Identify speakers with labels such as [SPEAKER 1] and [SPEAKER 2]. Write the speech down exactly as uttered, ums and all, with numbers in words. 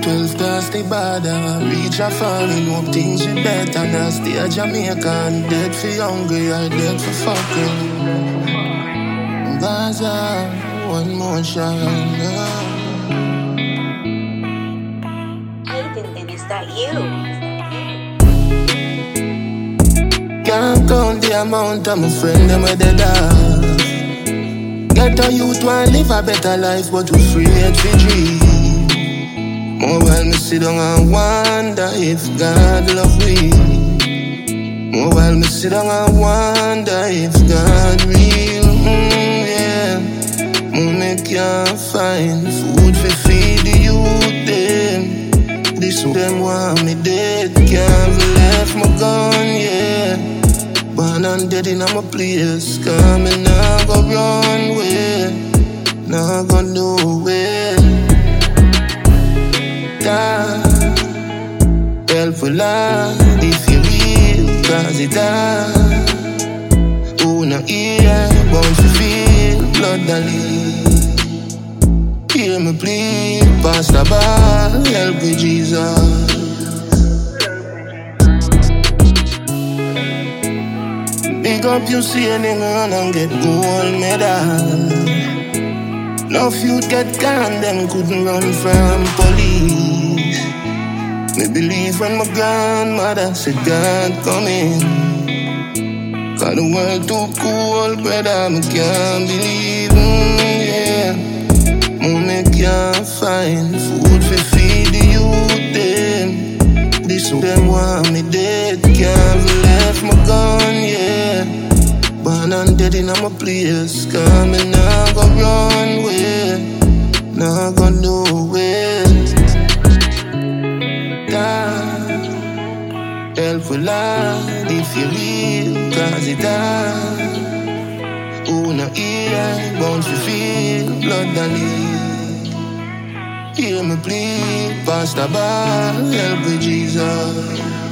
[SPEAKER 1] twelve past the border. Reach a farming, hope things be better. Now stay a Jamaican, dead for hungry, I dead for fucking. Gaza, one more shot.
[SPEAKER 2] Hey, Tintin, is that you?
[SPEAKER 1] Can't count the amount of my friend them with the dog. Get a youth want live a better life, but we afraid to dream. More while me sit down and wonder if God love me. More while me sit down and wonder if God real. Mm, yeah. More me can't find food for feed the youth them. This them want me dead, can't left my gun, yeah. Born and dead in my place, coming now go run way, now go nowhere. God, help for Lord if you real, cause it hard. Who no ear, bound to feel blood that leak. Hear me please, Pastor Bar, help me Jesus. Big up you see a nigga run and get gold medal. No youth get gone, them couldn't run from police. Me believe when my grandmother said God coming. Cause the world too cold, brother, me can't believe, mm, yeah. Me can't find food for feed the youth, them. This them want me dead, can't left my gun, yeah. Born and dead in my place, coming now go run way, now go nowhere. God, help for Lord if you real, cause it hard. Who no ear, bound to feel blood that leak. Hear me please, Pastor Bar, help me Jesus.